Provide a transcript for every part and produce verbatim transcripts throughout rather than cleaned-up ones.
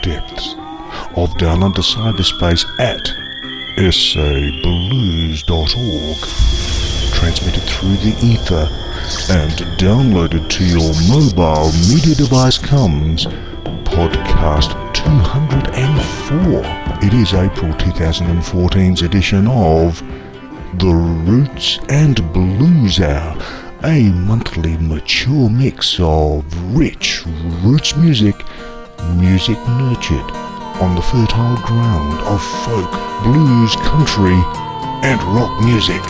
depths of Down Under cyberspace at s a blues dot org, transmitted through the ether and downloaded to your mobile media device comes podcast two hundred four. It is April twenty fourteen's edition of The Roots and Blues Hour, a monthly mature mix of rich roots music, music nurtured on the fertile ground of folk, blues, country, and rock music.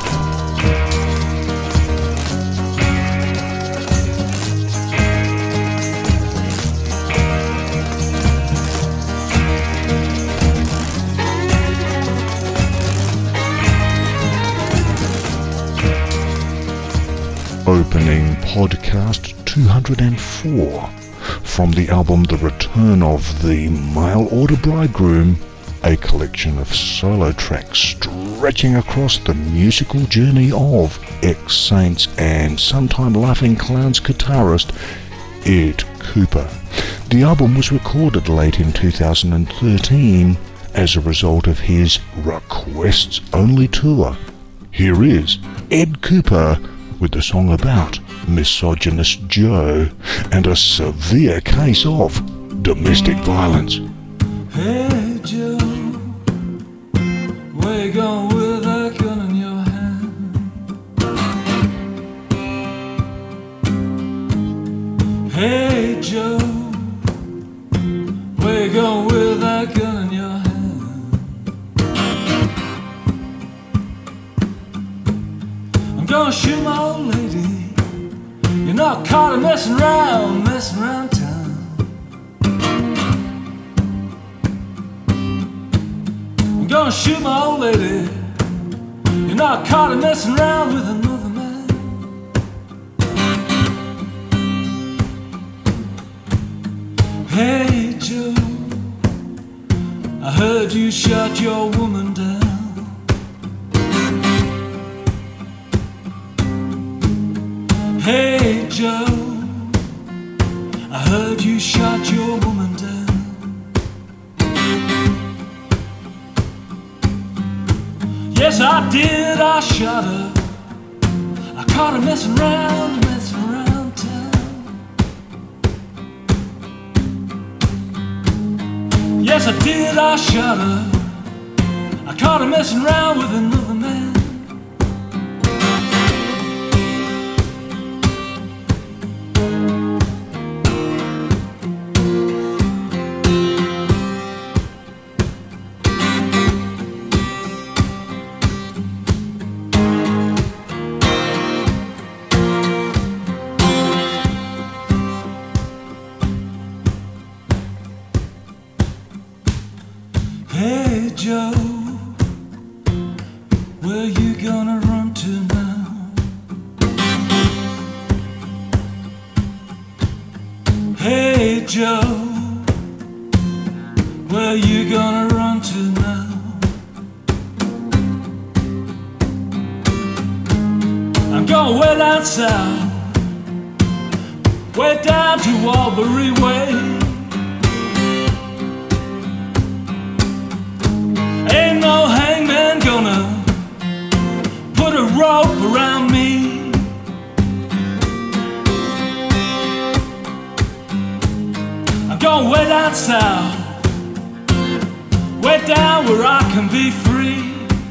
Opening podcast two hundred four from the album The Return of the Mail Order Bridegroom, a collection of solo tracks stretching across the musical journey of ex-Saints and sometime Laughing Clowns guitarist Ed Cooper. The album was recorded late in two thousand thirteen as a result of his Requests Only tour. Here is Ed Cooper with the song about Misogynist Joe and a severe case of domestic violence. Hey Joe, where you going with that gun in your hand? Hey Joe, where you going with that gun in your hand? I'm gonna shoot my old lady. You're not caught in messing around, messing around town. I'm gonna shoot my old lady. You're not caught in messing around with another man. Hey Joe, I heard you shot your woman down. Hey Joe, I heard you shot your woman down. Yes, I did, I shot her. I caught her messing around, messing around town. Yes, I did, I shot her. I caught her messing around with another man. Hey Joe, where you gonna run to now? Hey Joe, where you gonna run to now? I'm going way down south, way down to Walbury Way. Ain't no hangman gonna put a rope around me. I'm going way down south, way down where I can be free.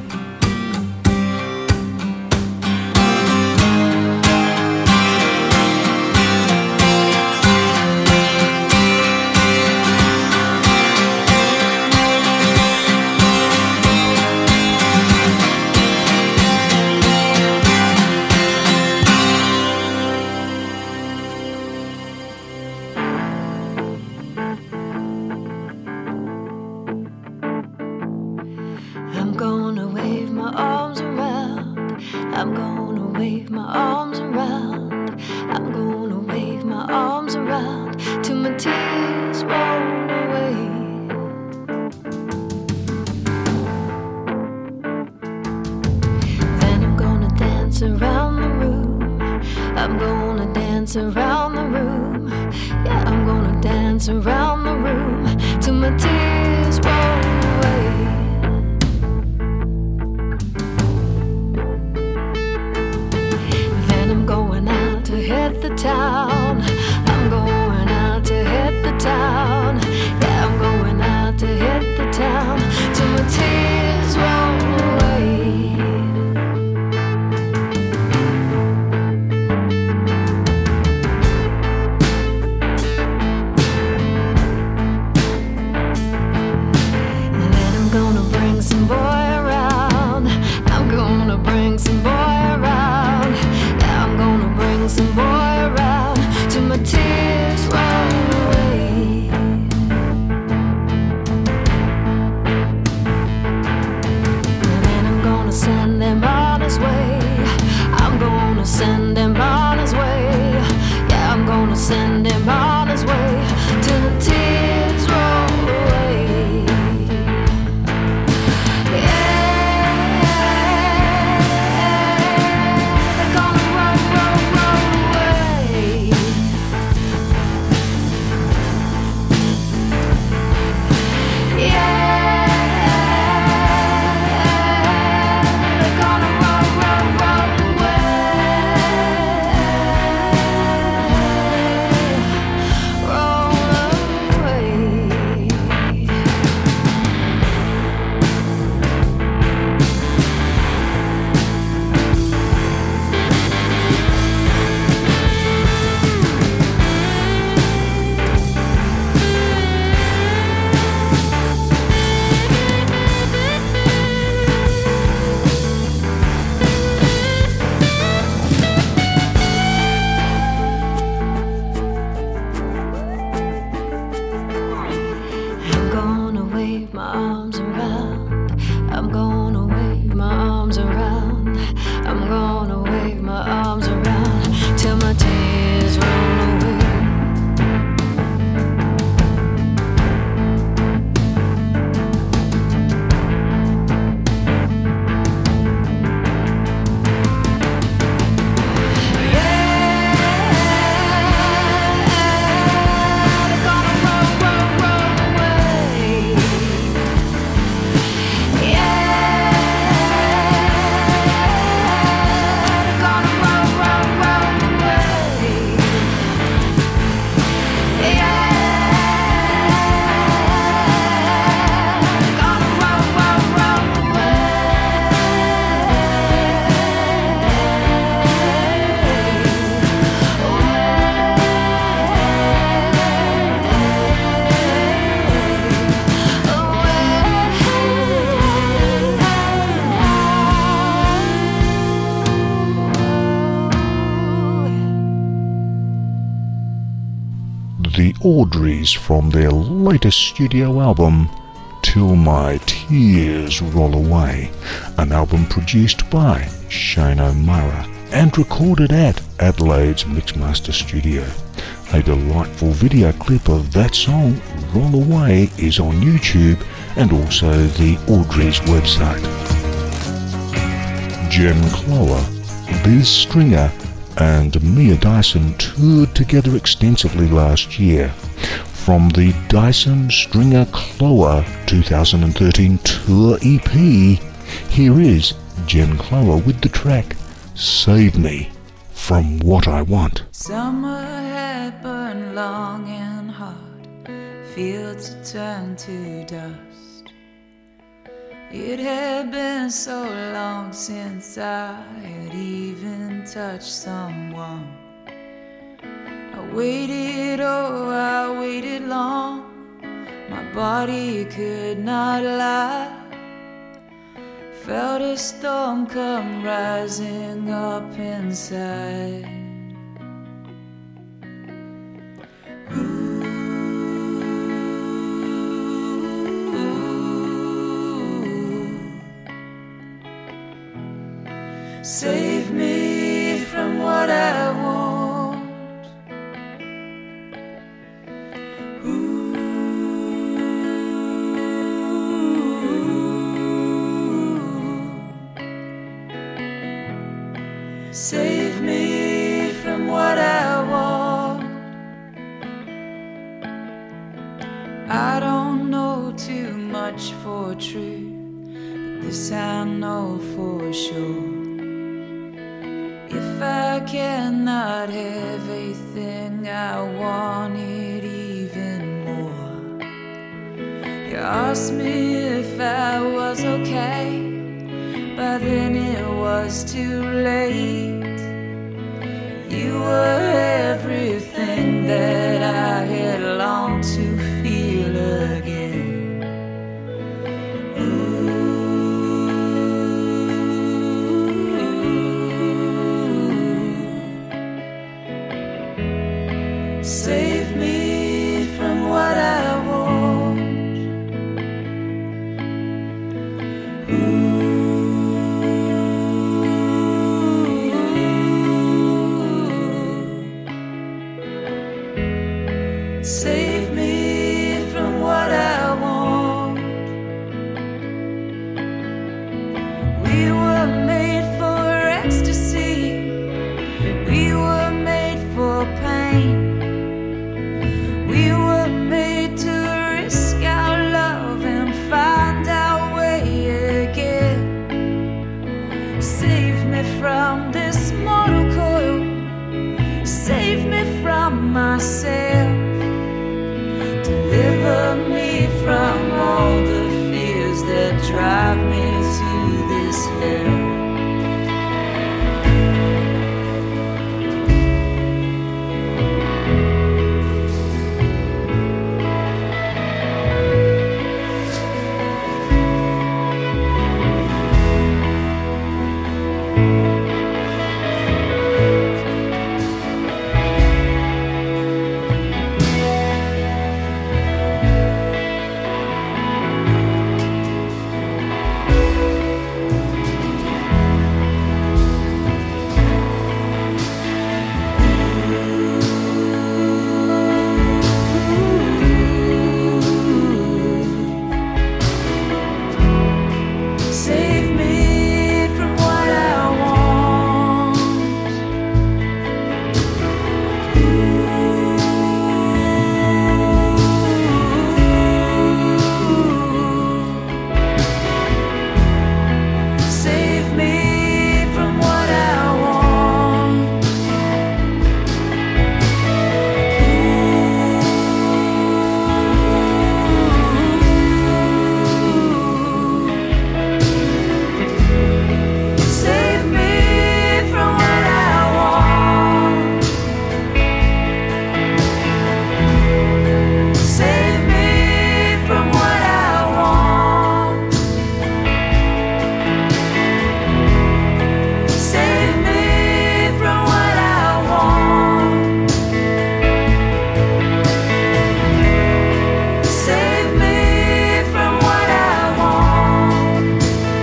I'm gonna wave my arms around. I'm gonna wave my arms around till my tears roll away. Then I'm gonna dance around the room. I'm gonna dance around the room. Yeah, I'm gonna dance around the room till my tears roll away. Then I'm going out to hit the town. I'm going out to hit the town. Yeah, I'm going out to hit the town till my tears roll away. And then I'm gonna bring some boy around. I'm gonna bring some boy around. Yeah, I'm gonna bring some boy around till my tears roll away. And then I'm gonna send him on his way. I'm gonna send him on his way. Yeah, I'm gonna send him on his way till the tears roll away. Yeah, they're gonna roll, roll, roll away. Yeah, they're gonna roll, roll, roll away. Roll away. I'm gonna wave my arms around. I'm gonna wave my arms around. I'm gonna wave my arms around till my tears roll away. Yeah, they're gonna roll, roll, roll away. Yeah, they're gonna roll, roll, roll away. Yeah, gonna roll, roll, roll The Audreys from their latest studio album, Till My Tears Roll Away, an album produced by Shane O'Mara and recorded at Adelaide's Mixmaster Studio. A delightful video clip of that song, Roll Away, is on YouTube and also the Audreys website. Jen Clower, Biz Stringer and Mia Dyson toured together extensively last year. From the Dyson Stringer Clower two thousand thirteen tour E P, here is Jen Clower with the track Save Me From What I Want. Summer had burned long and hard, fields had turned to dust. It had been so long since I had even touched someone. I waited, oh, I waited long. My body could not lie. Felt a storm come rising up inside. Save me from what I want. Ooh. Save me much for truth, but this I know for sure. If I cannot have a thing, I want it even more. You asked me if I was okay, but then it was too late. You were everything that I had longed to feel again. Ooh. Save me from what I want. Ooh. Save me from what I want. We were made for ecstasy. We were made for pain. We were made to risk our love and find our way again. Save me from this mortal coil. Save me from myself. Deliver me from all the fears that drive me to this hell. Save me from what I want. Save me from what I want. Save me from what I want. Save me from what I want. Save me from what I want. Save me from what I want.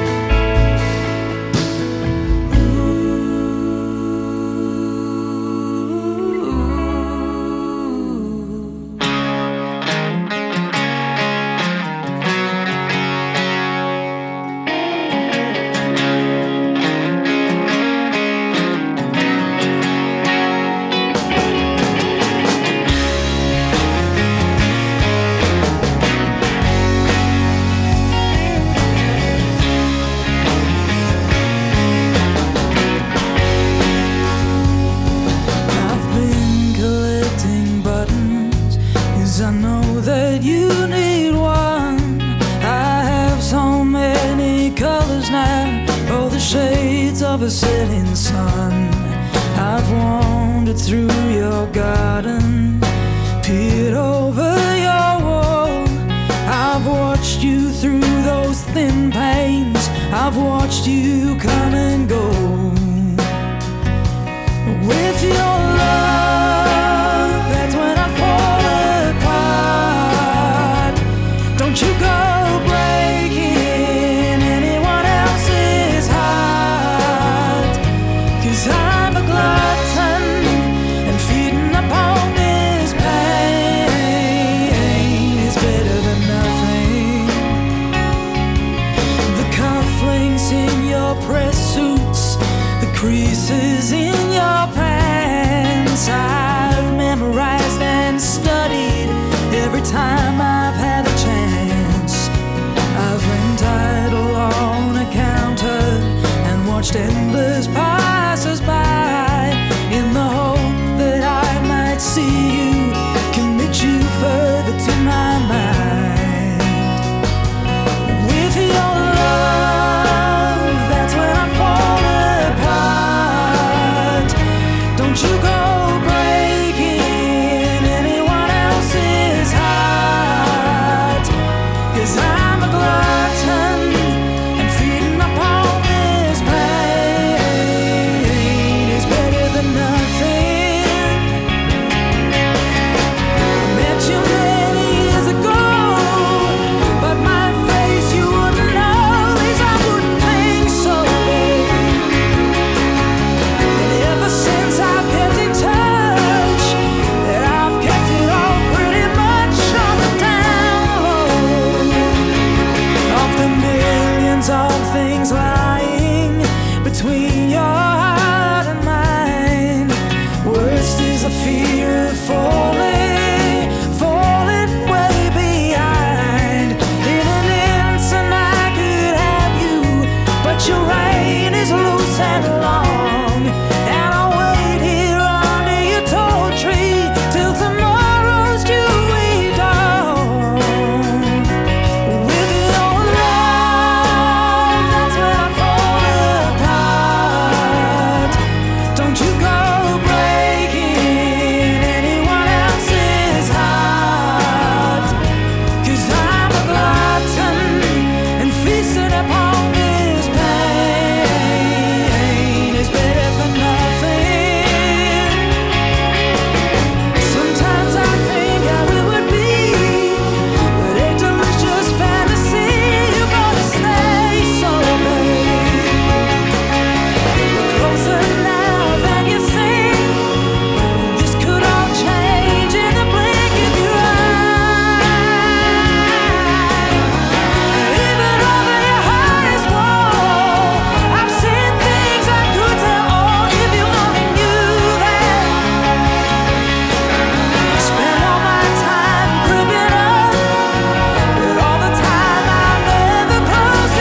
I've been collecting buttons, 'cause I know that you need one. I have so many colors now, all the shades of a setting sun. I've wandered through your garden, peered over your wall. I've watched you through those thin panes. I've watched you come and go. With your love, that's when I fall apart. Don't you go breaking anyone else's heart, 'cause I'm a glutton and feeding upon this pain is better than nothing. The cufflinks in your press suits, the creases in your pants, I've memorized and studied every time I've had a chance. watched endless passers by in the hope that I might see you, commit you further to my mind. With your love, that's when I fall apart. Don't you go breaking anyone else's heart, 'cause I'm a glutton and feeding upon this pain is better than nothing. I met you many years ago, but my face you wouldn't know, at least I wouldn't think so. And ever since I've kept in touch, that I've kept it all pretty much on the down low. Of the millions of things lying between your heart and mine, worst is a fear of falling, falling way behind. In an instant I could have you, but your reign is loose and long, and I'll wait here under your tall tree till tomorrow's dewy dawn. With your love, that's when I fall apart. Don't you go breaking anyone else's heart, 'cause I'm a glutton and feasting upon this pain is better than nothing. Sometimes I think how it would be, but a delicious fantasy. You're gonna stay so babe. We're closer now than you think. This could all change in the blink of your eye. Even over your highest wall, I've seen things I could tell all if you only knew that. Spend all my time creeping up, but all the time I'm never close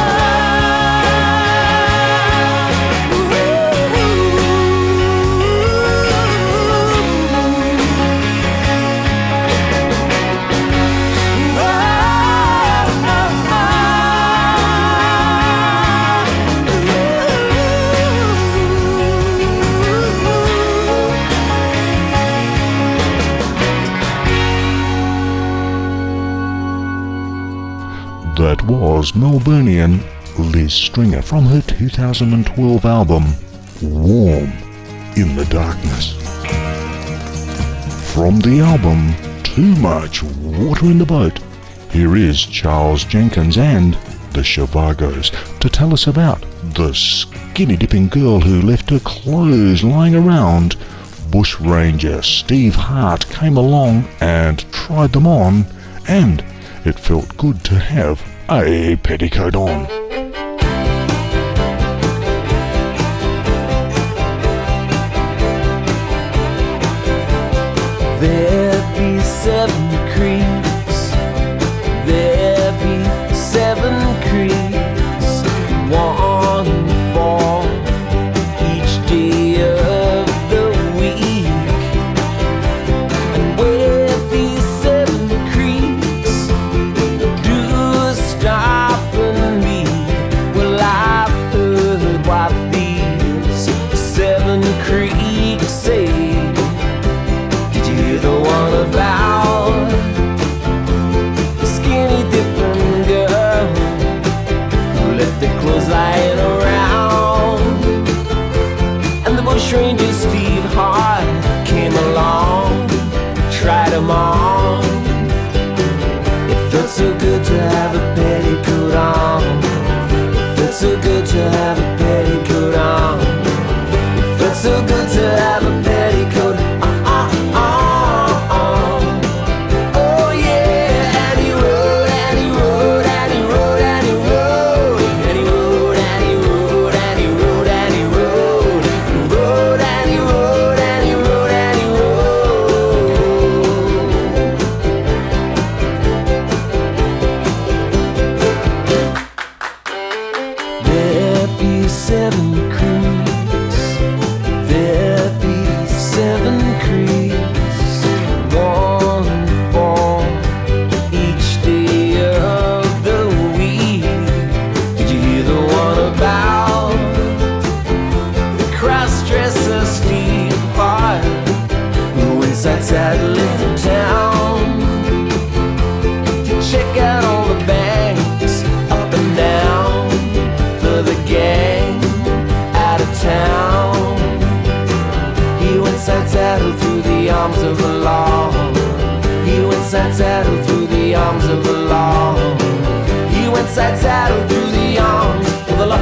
That was Melburnian Liz Stringer from her two thousand twelve album Warm in the Darkness. From the album Too Much Water in the Boat, here is Charles Jenkins and the Chivagos to tell us about the skinny dipping girl who left her clothes lying around. Bushranger Steve Hart came along and tried them on, and it felt good to have a petticoat on. There be seven creeks, there be seven creeks, one for each day of the week. And where these seven creeks do stop and meet, well, I've heard what these seven creeks say. Did you hear the one about the skinny dipping girl who left her clothes lying around? And the bushranger Steve Hart came along, tried them on. It felt so good to have a petticoat on. It felt so good to have a petticoat on. It felt so good to have a petticoat on. Oh yeah, and he rode, and he rode, and he rode, and he rode, and he rode, and he rode, and he rode, and he rode, he rode, and he rode, and he rode, and he rode. There be sat saddle into town to check out all the banks up and down for the gang out of town. He went sat saddle through the arms of the law. He went sat saddle through the arms of the law. He went sat saddle through the arms of the law.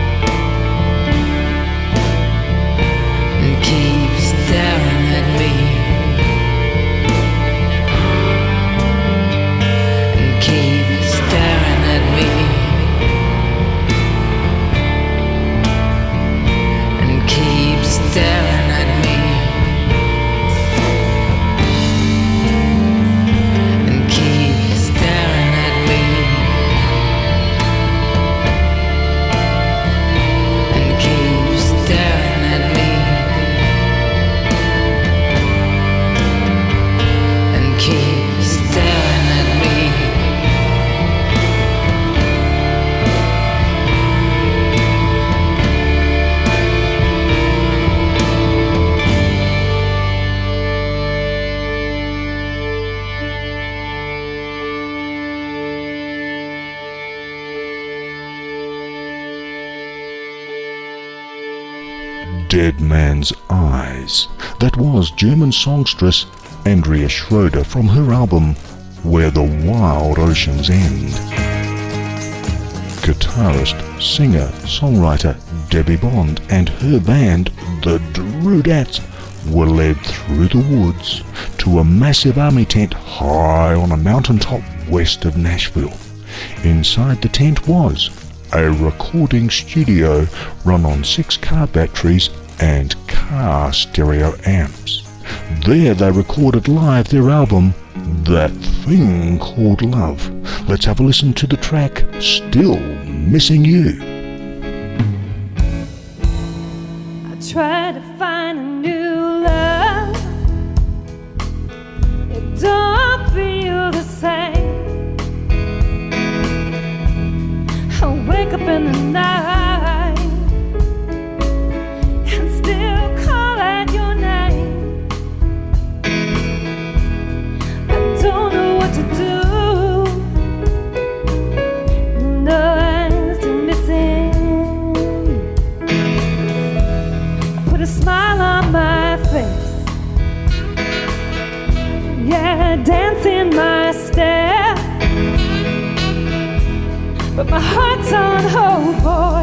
Keep staring at me. Dead Man's Eyes. That was German songstress Andrea Schroeder from her album Where the Wild Oceans End. Guitarist, singer, songwriter Debbie Bond and her band, the Drudettes, were led through the woods to a massive army tent high on a mountaintop west of Nashville. Inside the tent was a recording studio run on six car batteries and car stereo amps. There they recorded live their album, That Thing Called Love. Let's have a listen to the track, Still Missing You. I try to find a new love. It don't feel the same. I wake up in the night and still call out your name. I don't know what to do. No, I'm still missing you. I put a smile on my face, yeah, dancing my step, but my heart's on hold, boy.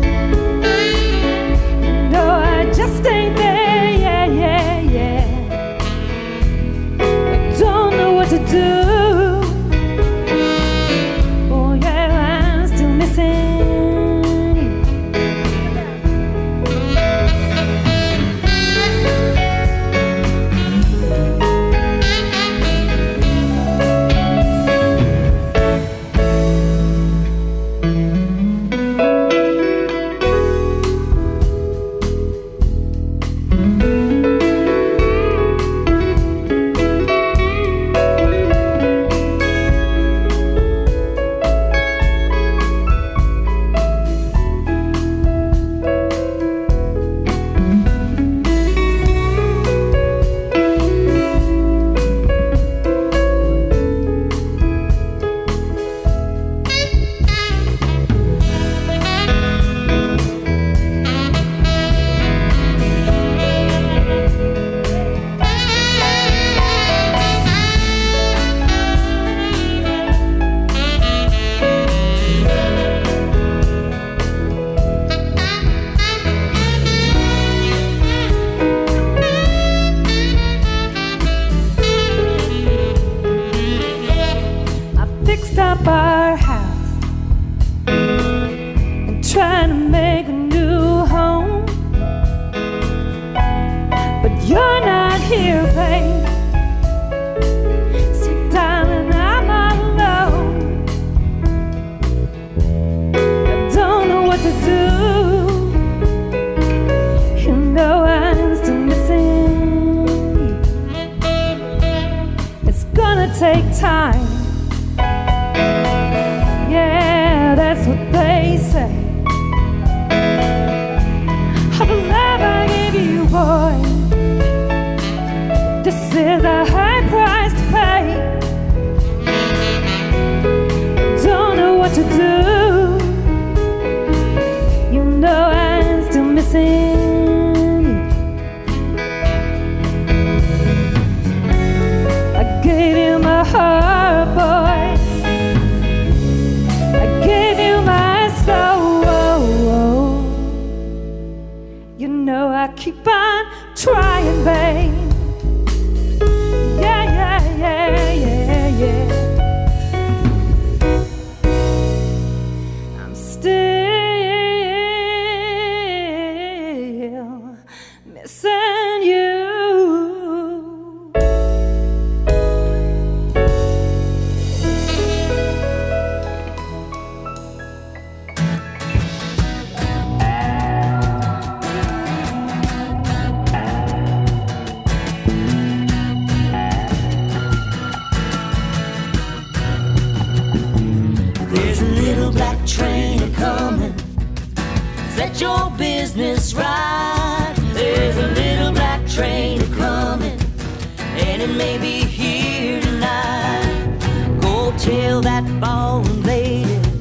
No, I just ain't there, yeah, yeah, yeah. I don't know what to do. Oh, yeah, I'm still missing you.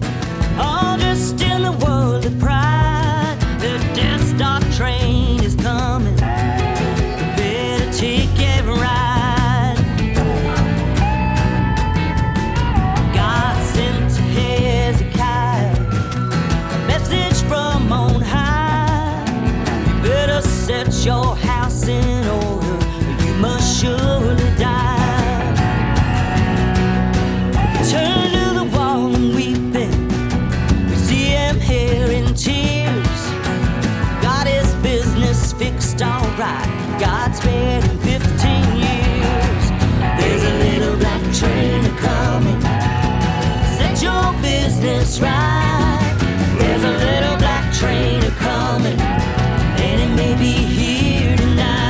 All just in the world of pride. The Death Star train is coming. yet in fifteen years. There's a little black train a-coming. Set your business right. There's a little black train a-coming, and it may be here tonight.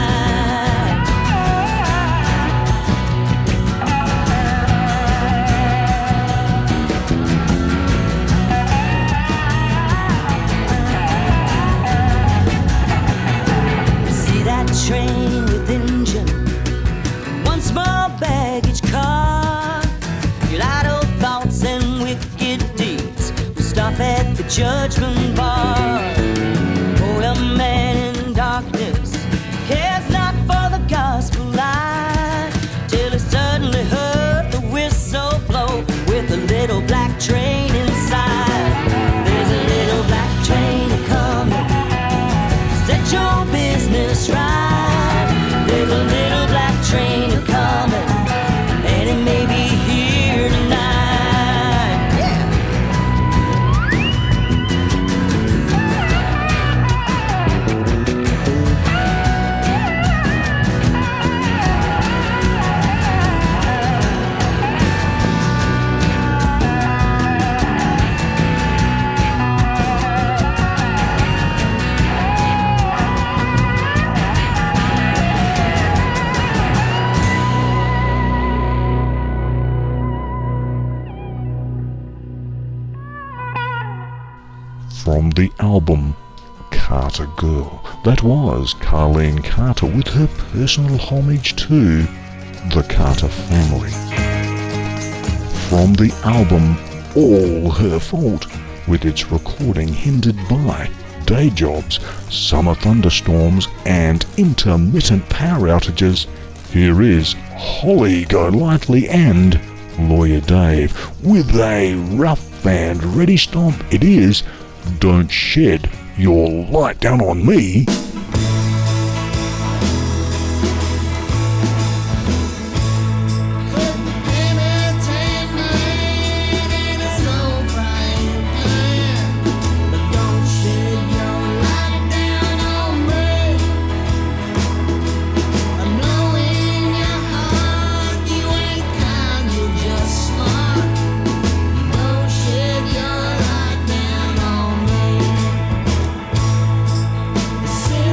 See that train with engine, one small baggage car. Your idle thoughts and wicked deeds will stop at the judgment bar. Oh, a man in darkness cares not for the gospel light, till he suddenly heard the whistle blow with a little black train inside. There's a little black train a-coming. Set your business right. There's a little black train a-coming, and it may be here tonight. Yeah. From the album Carter Girl, that was Carlene Carter with her personal homage to the Carter family. From the album All Her Fault, with its recording hindered by day jobs, summer thunderstorms and intermittent power outages, here is Holly Golightly and Lawyer Dave with a rough and ready stomp. It is Don't Shed Your Light Down on Me. Shed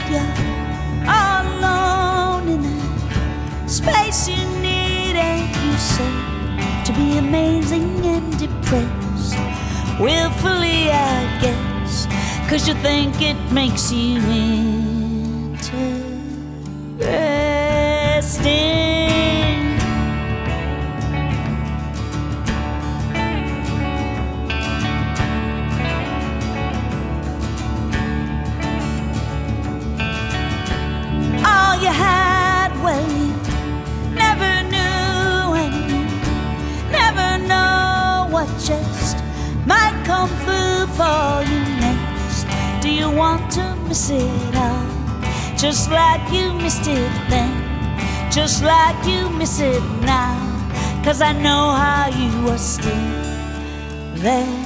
you're all alone in that space you need, and you say to be amazing and depressed, willfully I guess, 'cause you think it makes you interesting. All you had, well, you never knew, and you never know what just might come through for you next. Do you want to miss it all, just like you missed it then, just like you miss it now? 'Cause I know how you are still there,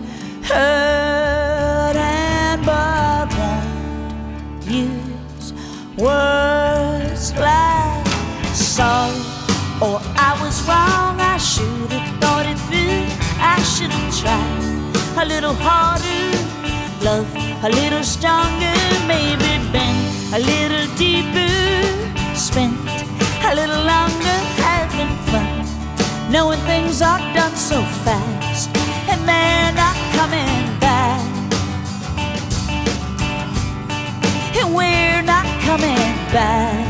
hurt and but won't use words like sorry, or I was wrong, I should have thought it through, I should have tried a little harder, love a little stronger, maybe been a little deeper, spent a little longer having fun, knowing things are done so fast and they're not coming back, and we're not coming back.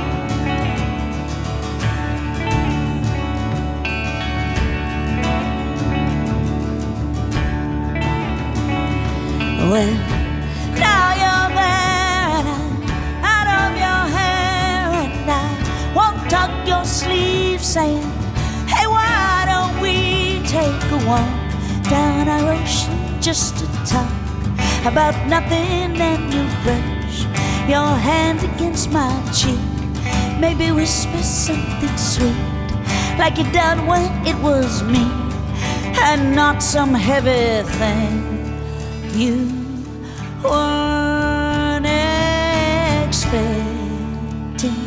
Well, now you're there and I'm out of your hair, and I won't tug your sleeve saying, hey, why don't we take a walk down our ocean just to talk about nothing, and you brush your hand against my cheek, maybe whisper something sweet like you done when it was me, and not some heavy thing you weren't expecting.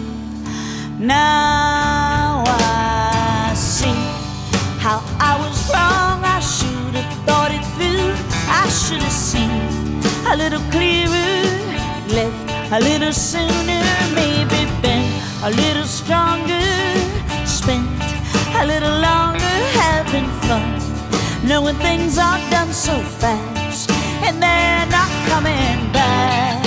Now I see how I was wrong, I should have thought it through, I should have seen a little clearer, left a little sooner, maybe been a little stronger, spent a little longer having fun, knowing things are done so fast and they're not coming back.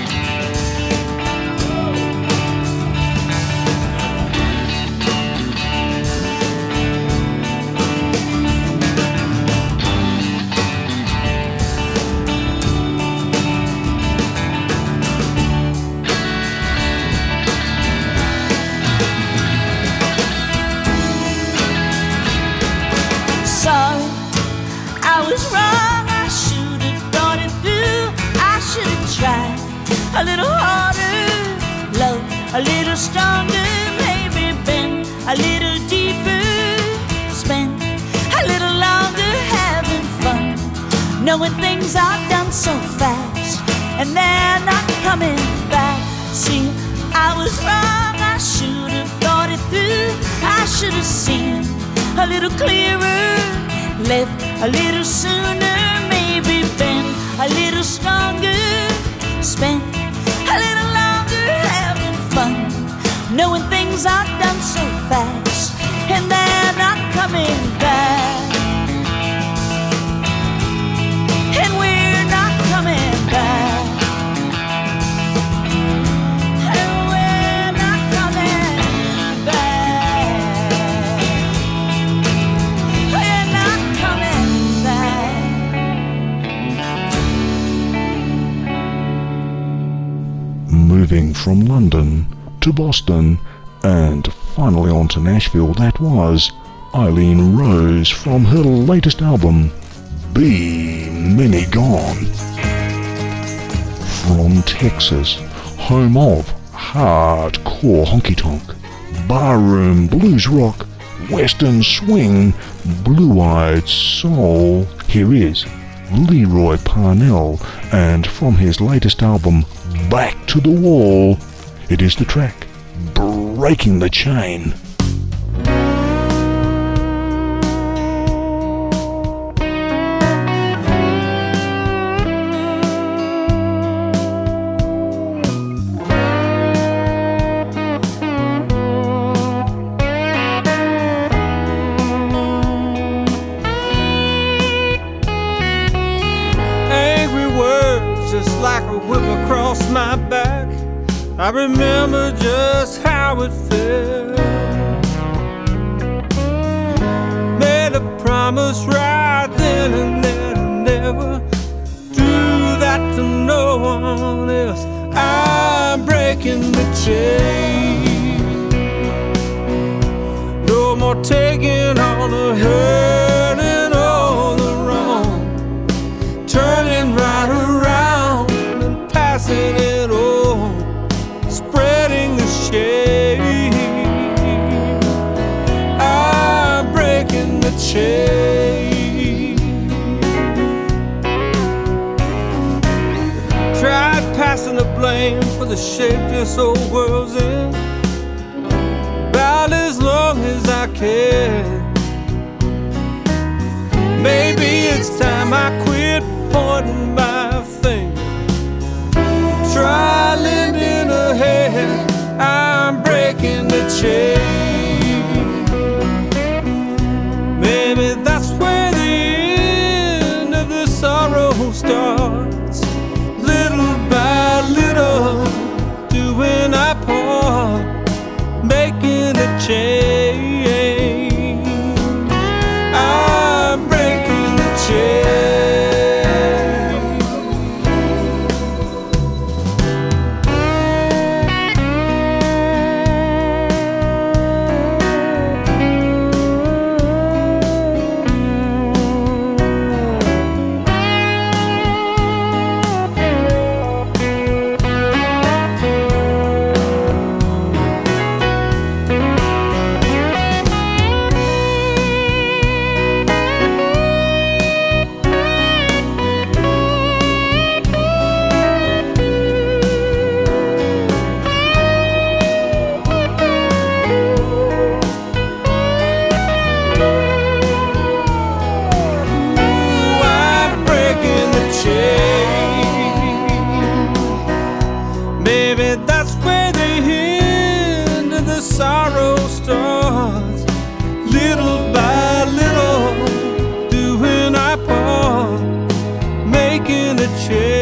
Sorry, I was wrong, I should have thought it through, I should have tried a little harder, love a little stronger, maybe been a little deeper, spent a little longer having fun, knowing things are done so fast and they're not coming back. See, I was wrong, I should have thought it through, I should have seen a little clearer, left a little sooner, maybe been a little stronger, spent a little longer having fun, knowing things are done so fast and they're not coming back, and we're not coming back, and we're not coming back, we're not coming back. Moving from London to Boston and finally on to Nashville, that was Eileen Rose from her latest album, Be Many Gone. From Texas, home of hardcore honky-tonk, barroom blues rock, western swing, blue-eyed soul, here is Leroy Parnell, and from his latest album, Back to the Wall, it is the track Breaking the Chain. I remember just how it felt. Made a promise right then and there to never do that to no one else. I'm breaking the chain. No more taking all the hurt and all the wrong, turning right around and passing it on, spreading the shade. I'm breaking the chain. Tried passing the blame for the shape this old world's in, about as long as I can. Maybe it's time I quit pointing my finger, try lending a hand. I'm breaking the chain. Maybe that's where the end of the sorrow starts. Little by little, doing our part, making a change. I'm breaking the chain. Maybe that's where the end of the sorrow starts. Little by little, doing our part, making a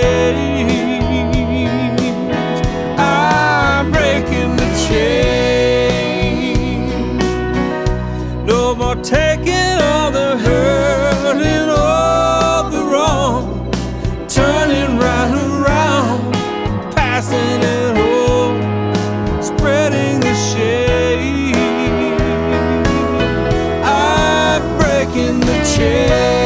change. I'm breaking the chain. No more taking all the hurt and all the wrong, turning right around, passing it home, spreading the shade. I'm breaking the chain.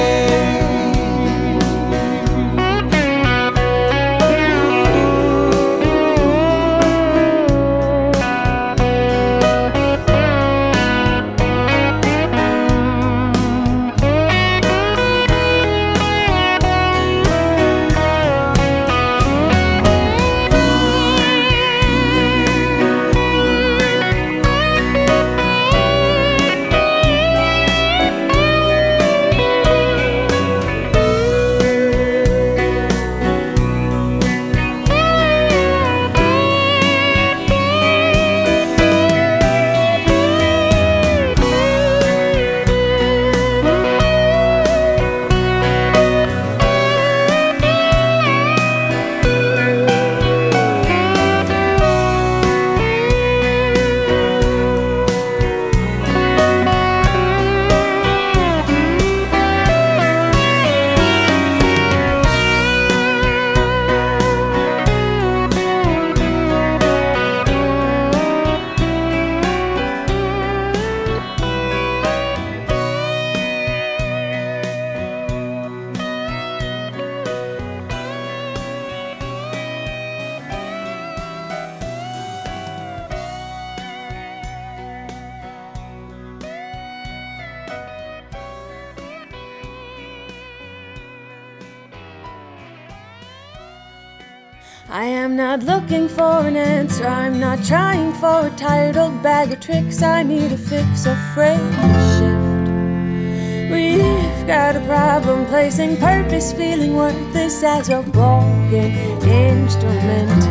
I am not looking for an answer, I'm not trying for a tired old bag of tricks. I need a fix, a frame shift. We've got a problem placing purpose, feeling worthless as a broken instrument.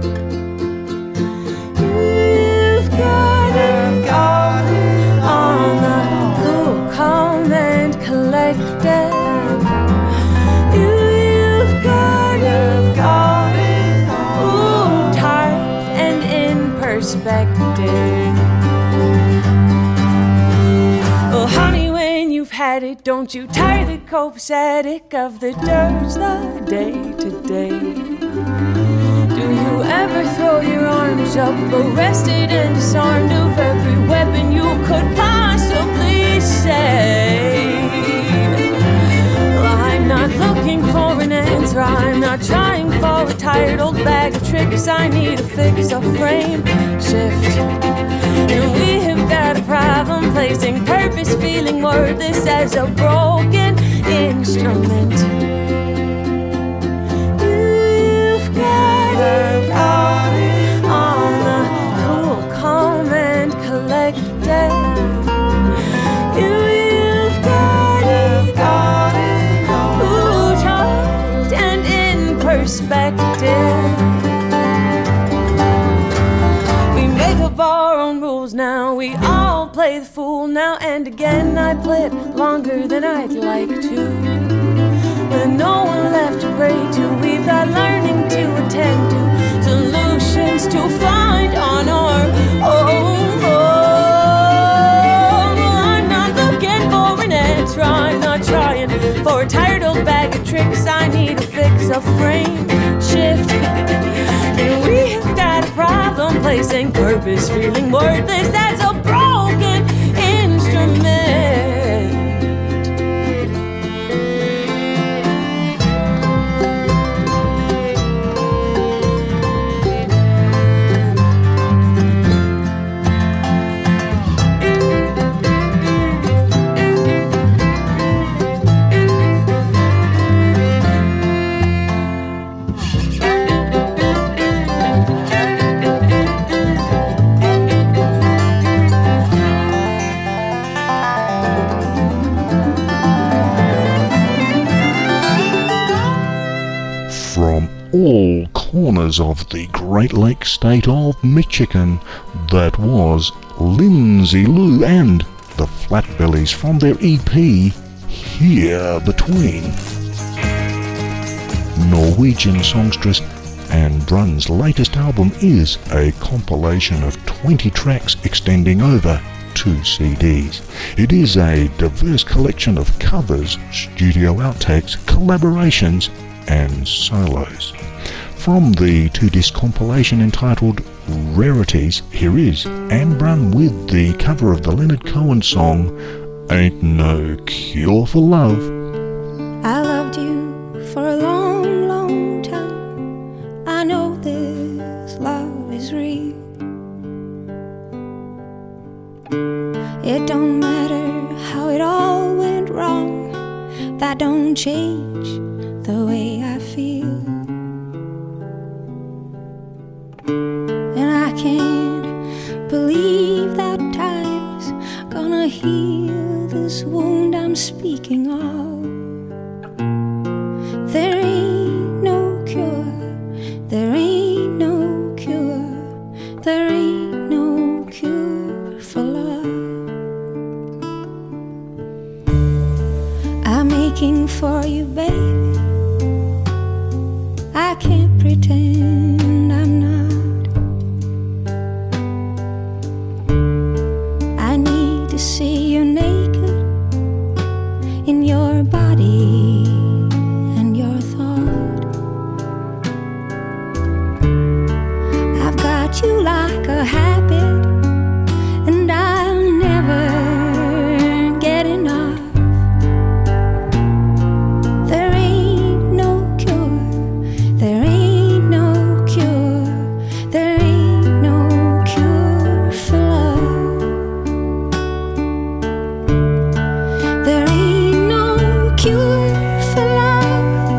You've got it all on the cool, calm and collected. You've got it all. Ooh, tired and at it. Don't you tire the copacetic of the dirge, the day to day. Do you ever throw your arms up, arrested and disarmed of every weapon you could possibly say? Well, I'm not looking for an answer, I'm not trying for a tired old bag of tricks. I need a fix, a frame shift. And we have got a problem placing purpose, feeling worthless as a broken instrument. You've got it on the cool, calm, and collected. You, you've got it ooh, charged and in perspective. Our own rules now, we all play the fool now and again. I play it longer than I'd like to, with no one left to pray to. We've got learning to attend to, solutions to find on our own. Oh, I'm not looking for an answer, I'm not trying for a tired old bag of tricks. I need a fix, a frame shift. And we have got a problem placing purpose, feeling worthless as a broken instrument. All corners of the Great Lakes state of Michigan, that was Lindsay Lou and the Flatbellies from their E P Here Between. Norwegian songstress Anne Brun's latest album is a compilation of twenty tracks extending over two C Ds. It is a diverse collection of covers, studio outtakes, collaborations, and solos. From the two-disc compilation entitled Rarities, here is Anne Brun with the cover of the Leonard Cohen song Ain't No Cure for Love. I loved you for a long, long time. I know this love is real. It don't matter how it all went wrong, that don't change the way I feel. And I can't believe that time's gonna heal this wound I'm speaking of. There ain't no cure, there ain't no cure, there ain't no cure for love. I'm aching for you, baby. I can't pretend I'm not. I need to see you naked in your body and your thought. I've got you like a habit, and I'll never get enough. There ain't no cure, there ain't no cure, there ain't no cure for love. There ain't no cure for love.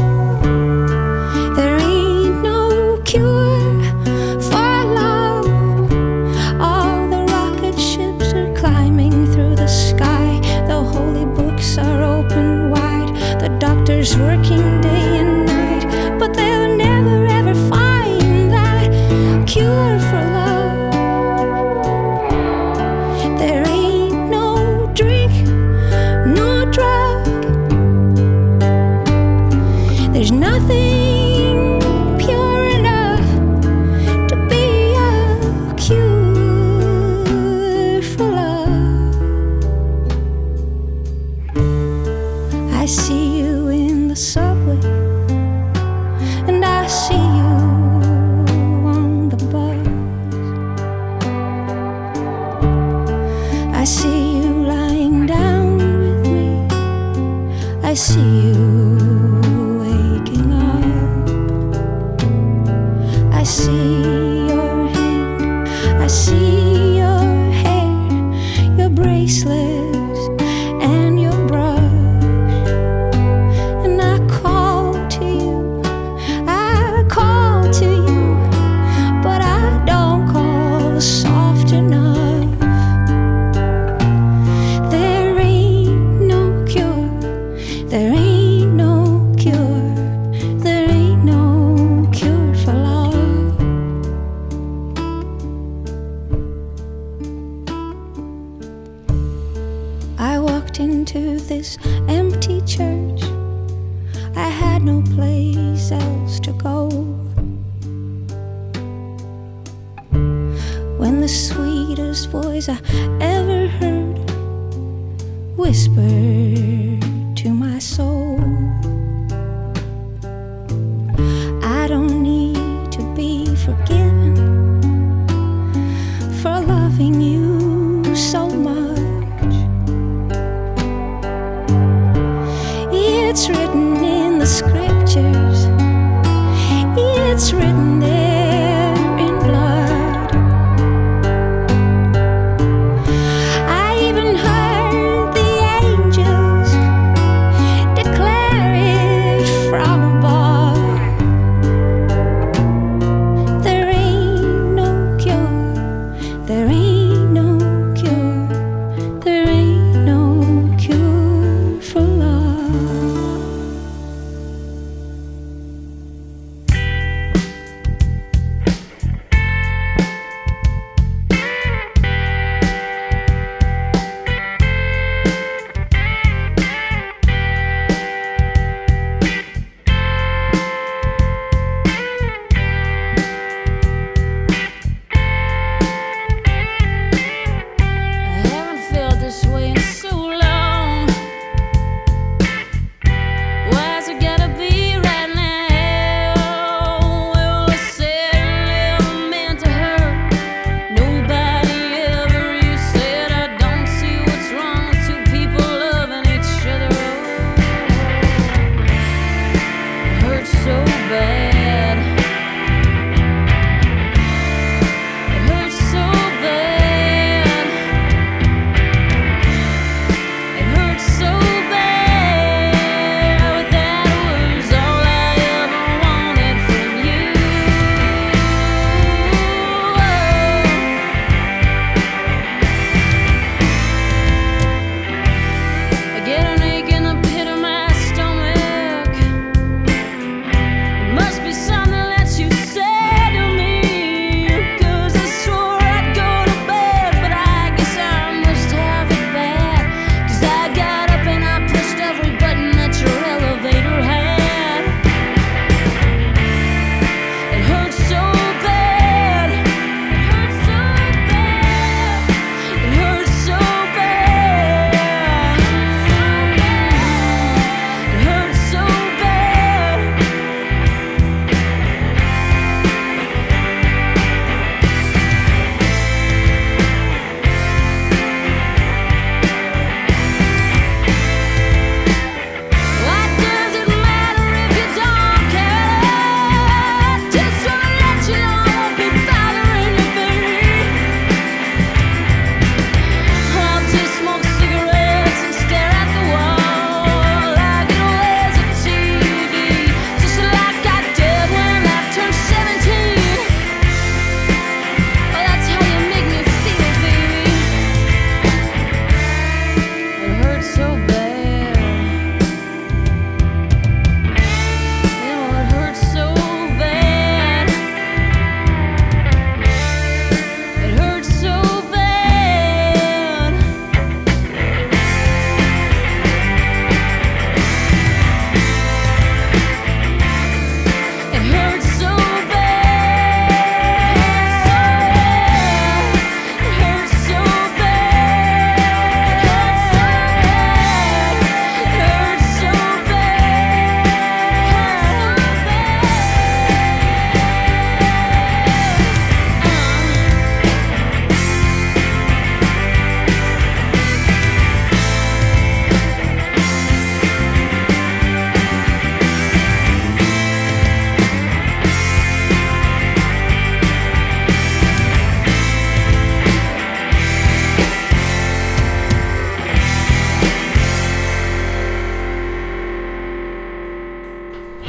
There ain't no cure for love. All the rocket ships are climbing through the sky. The holy books are open wide. The doctor's working day and night, but they'll never ever find that cure for love. There ain't no drink, no drug. There's nothing pure enough to be a cure for love. see you waking up. I see your hand, I see your hair, your bracelets and your brush. And I call to you, I call to you, but I don't call soft enough. There ain't no cure, there ain't no cure, there ain't no cure for love. I walked into this empty church, I had no place else to go. When the sweetest voice I ever heard whispered to my soul, I don't need to be forgiven for loving you so much. It's written in the scriptures, it's written there in blood. I even heard the angels declare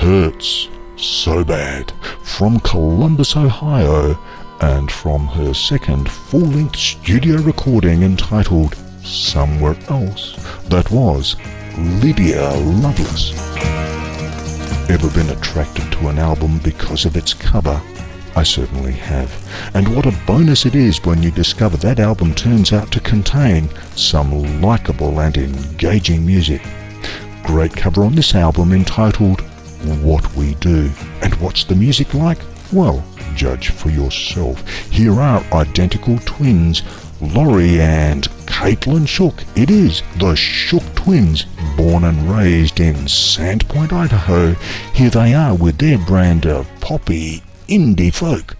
Hurts So Bad from Columbus, Ohio, and from her second full-length studio recording entitled Somewhere Else, that was Lydia Lovelace. Ever been attracted to an album because of its cover? I certainly have. And what a bonus it is when you discover that album turns out to contain some likeable and engaging music. Great cover on this album entitled What We Do. And what's the music like? Well, judge for yourself. Here are identical twins, Laurie and Caitlin Shook. It is the Shook Twins, born and raised in Sandpoint, Idaho. Here they are with their brand of poppy indie folk.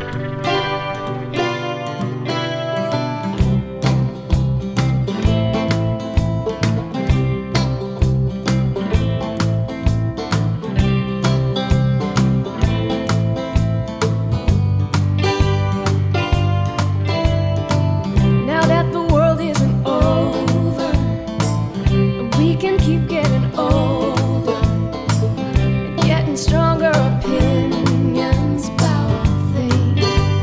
Now that the world isn't over, we can keep getting older and getting stronger opinions about things.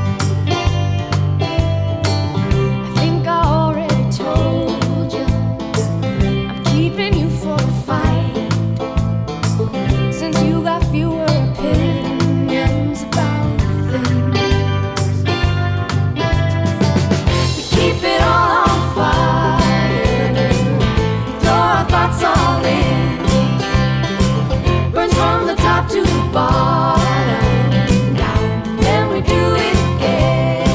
I think I already told you I'm keeping you for a fight, since you got fewer opinions about things. Keep it all on fire, throw our thoughts all in, burns from the top to the bottom, down, then we do it again.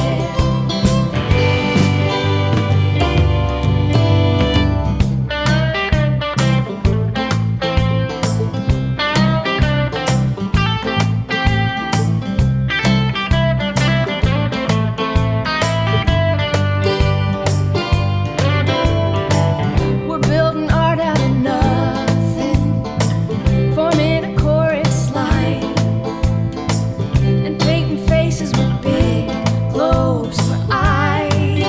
We're building art out of nothing, forming a chorus line, and painting faces with big globes for eyes.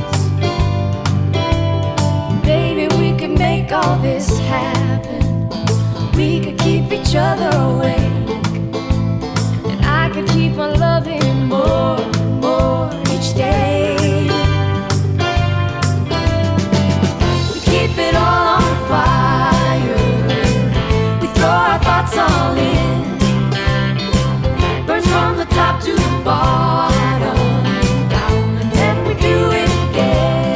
Baby, we could make all this happen. We could keep each other awake, and I could keep on loving you more, more each day. We keep it all on fire, we throw our thoughts all in, burns from the top to the bottom, down, and then we do it again.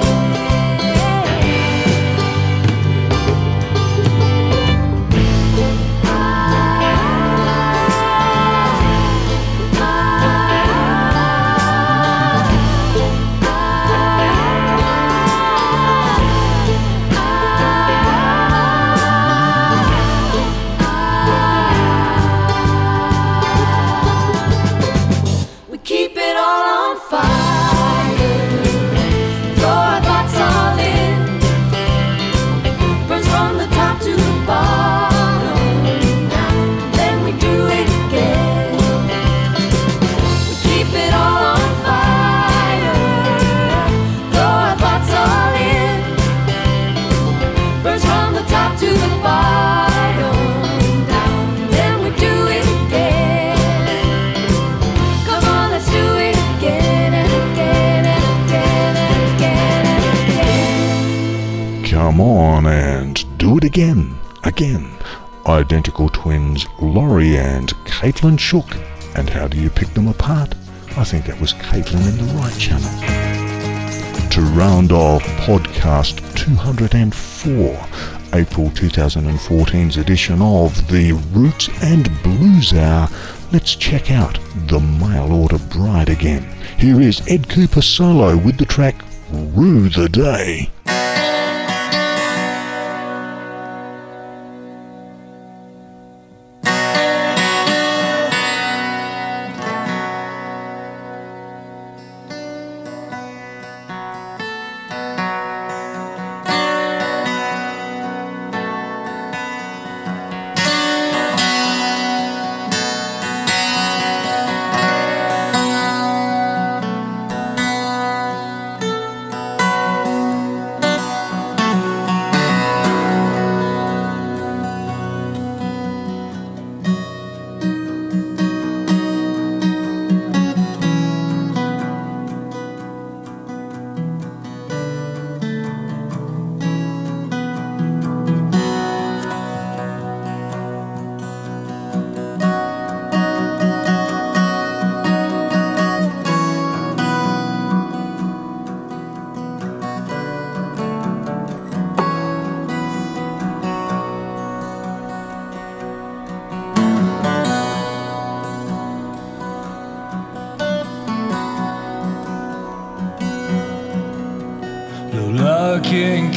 We keep it all on fire, throw our thoughts all in, burns from the top to the bottom, down, then we do it again. We keep it all on fire, throw our thoughts all in, burns from the top to the bottom, down, then we do it again. Come on, let's do it again and again and again and again and again. Come on and do it again, again. Identical twins Laurie and Caitlin Shook. And how do you pick them apart? I think that was Caitlin in the right channel. To round off podcast two hundred four, April twenty fourteen's edition of the Roots and Blues Hour, let's check out the Mail Order Bride again. Here is Ed Cooper solo with the track Rue the Day.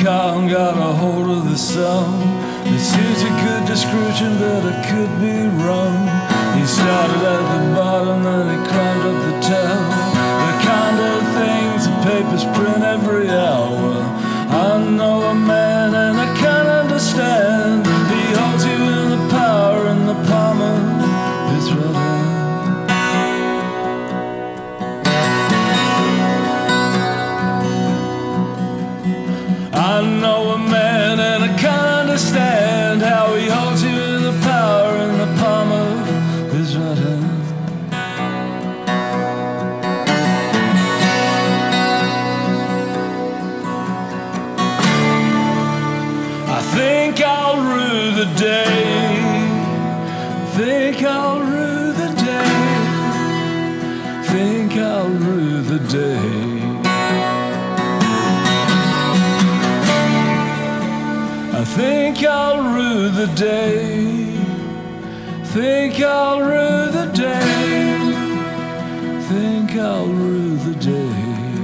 calm got a hold of the song. It seems a good description, but it could be wrong. He started at the bottom, then he climbed up the tower. The kind of things the papers print every hour. I know a man and I can't understand. He holds you in the power in the palm of his right hand. I know a man and I can't understand how he holds you in the power in the palm of his right hand. I think I'll rue the day. Think I'll rue the day. Think I'll rue the day. I think I'll rue the day. Think I'll rue the day. Think I'll rue the day.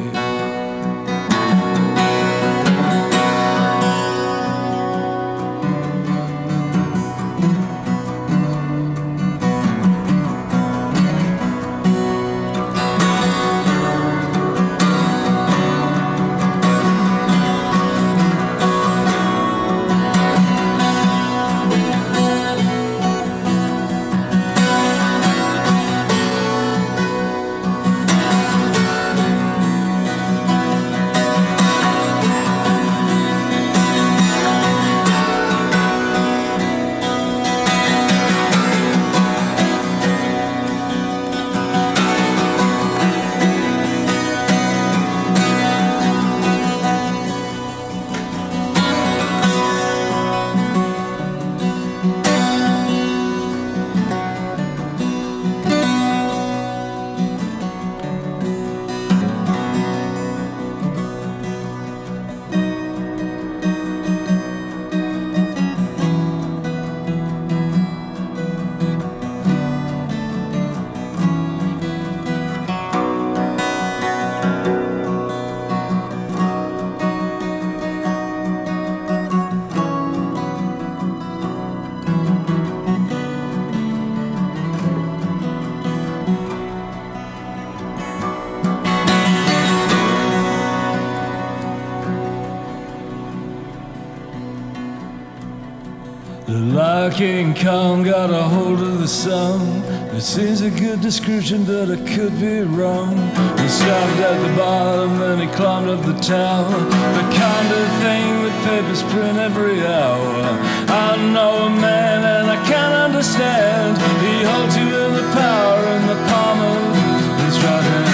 King Kong got a hold of the song. It seems a good description, but it could be wrong. He started at the bottom, then he climbed up the tower. The kind of thing that papers print every hour. I know a man and I can't understand. He holds you in the power in the palm of his right hand.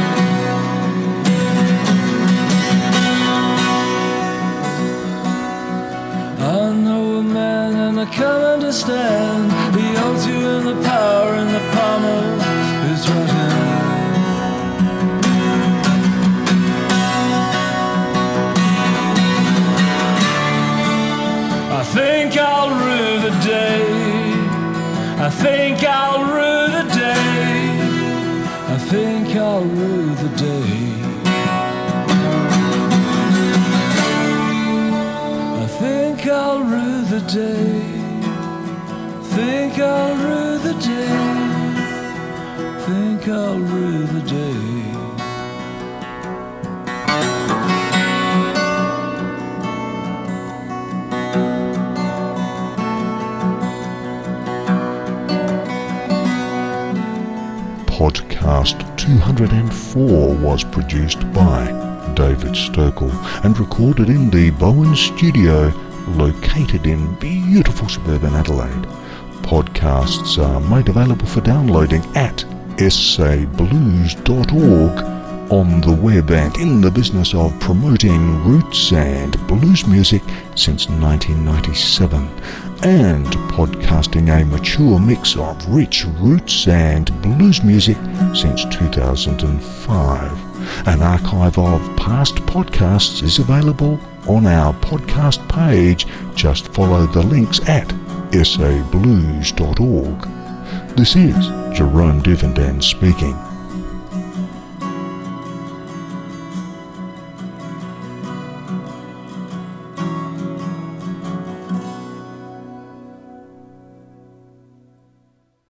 I know a man and I can't understand. He holds you in the power in the palm of his right hand. I think I'll rue the day. I think I'll rue the day. I think I'll rue the day. I think I'll rue the day. Think I'll rue the day. Think I'll rue the day. Podcast two hundred four was produced by David Stokel and recorded in the Bowen Studio, located in beautiful suburban Adelaide. Podcasts are made available for downloading at s a blues dot org on the web and in the business of promoting roots and blues music since nineteen ninety-seven, and podcasting a mature mix of rich roots and blues music since two thousand five. An archive of past podcasts is available on our podcast page. Just follow the links at s a blues dot org. This is Jerome Divendan speaking.